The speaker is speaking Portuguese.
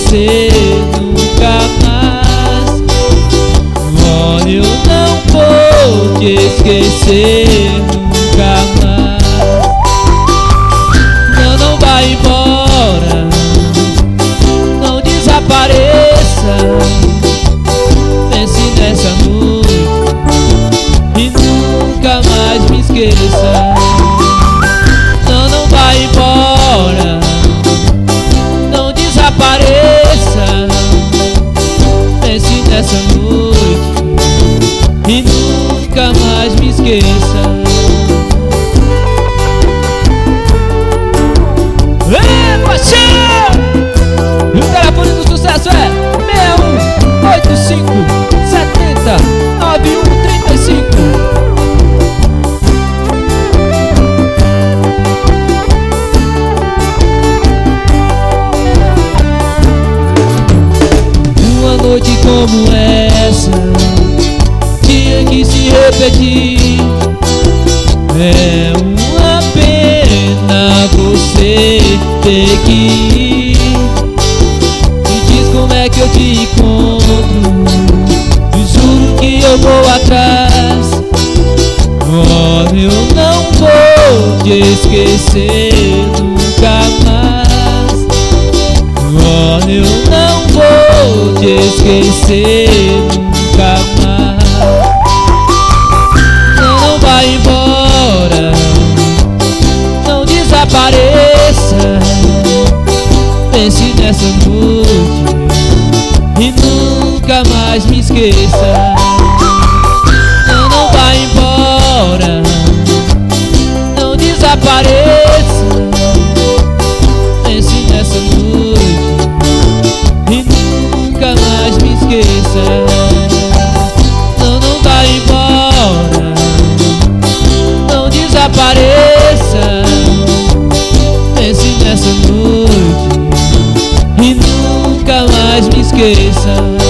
esquecer nunca mais. Olha, eu não vou te esquecer nunca mais. Não, não vai embora, não desapareça. Pense nessa noite e nunca mais me esqueça. Não, não vai embora, não desapareça. Pense nessa noite e nunca mais me esqueça. Ei, paixão! E o telefone do sucesso é 6185 70 9135. Uma noite como essa tinha que se repetir. É uma pena você ter que ir. Me diz como é que eu te encontro, te juro que eu vou atrás. Olha, eu não vou te esquecer nunca mais. Olha, eu não vou te esquecer nunca mais. Não, não vai embora, não desapareça. Pense nessa noite e nunca mais me esqueça. Não, não vai embora, não desapareça. Pense nessa noite e nunca mais me esqueça. Não, não vai embora, não desapareça. Pense nessa noite e nunca mais me esqueça.